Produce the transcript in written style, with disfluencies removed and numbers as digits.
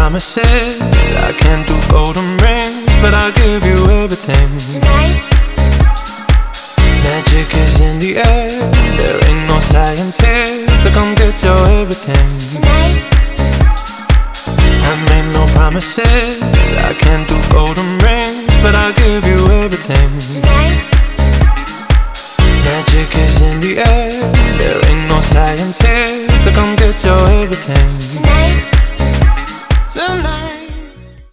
promises. I can't do golden rings, but I'll give you everything. Tonight, Magic is in the air, there ain't no science here, so come get your everything. tonight, I've made no promises, I can't do golden rings, but I'll give you everything. tonight, Magic is in the air, there ain't no science here, so come get your everything.